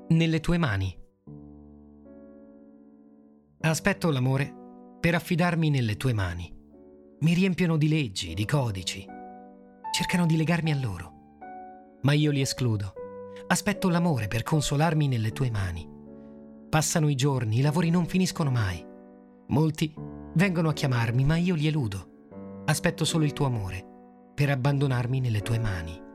nelle tue mani. Aspetto l'amore per affidarmi nelle tue mani. Mi riempiono di leggi, di codici. Cercano di legarmi a loro, ma io li escludo. Aspetto l'amore per consolarmi nelle tue mani. Passano i giorni, i lavori non finiscono mai. Molti vengono a chiamarmi, ma io li eludo. Aspetto solo il tuo amore per abbandonarmi nelle tue mani.